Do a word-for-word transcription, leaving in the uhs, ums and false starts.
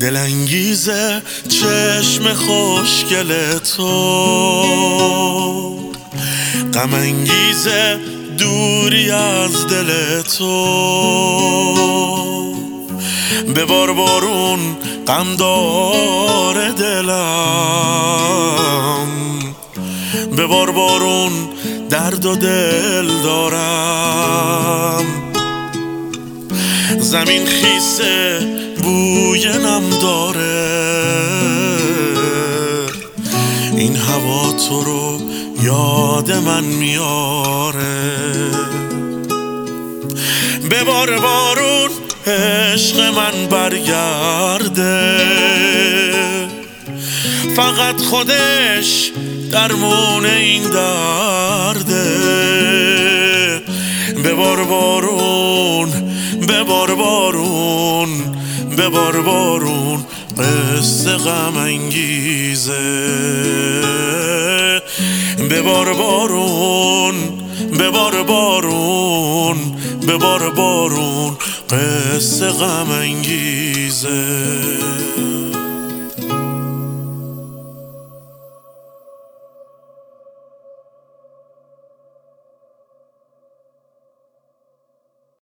دلانگیزه چشم خوشگل تو، غم انگیزه دوری از دل تو. ببار بارون غم داره دلم، ببار بارون درد و دل دارم. زمین خیسه بوی نم داره، این هوا تو رو یاد من میاره. ببار بارون عشق من برگرده، فقط خودش درمون این درده. ببار بارون ببار بارون ببار بارون قصه غم انگیزه. ببار بارون ببار بارون ببار بارون قصه غم انگیزه.